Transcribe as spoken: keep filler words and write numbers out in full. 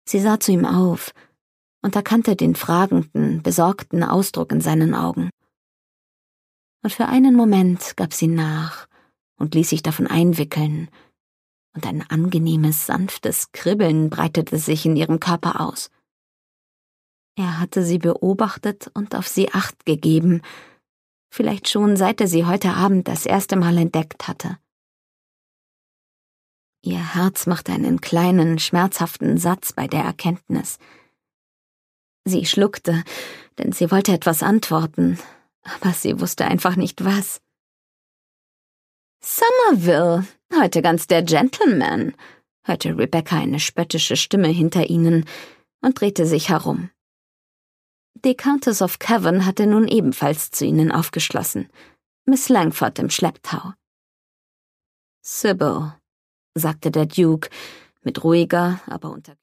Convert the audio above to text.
Sie sah zu ihm auf und erkannte den fragenden, besorgten Ausdruck in seinen Augen. Und für einen Moment gab sie nach und ließ sich davon einwickeln, und ein angenehmes, sanftes Kribbeln breitete sich in ihrem Körper aus. Er hatte sie beobachtet und auf sie Acht gegeben, vielleicht schon seit er sie heute Abend das erste Mal entdeckt hatte. Ihr Herz machte einen kleinen, schmerzhaften Satz bei der Erkenntnis. Sie schluckte, denn sie wollte etwas antworten, aber sie wusste einfach nicht was. »Somerville, heute ganz der Gentleman«, hörte Rebecca eine spöttische Stimme hinter ihnen und drehte sich herum. Die Countess of Cavan hatte nun ebenfalls zu ihnen aufgeschlossen, Miss Langford im Schlepptau. »Sybil«, sagte der Duke mit ruhiger, aber unter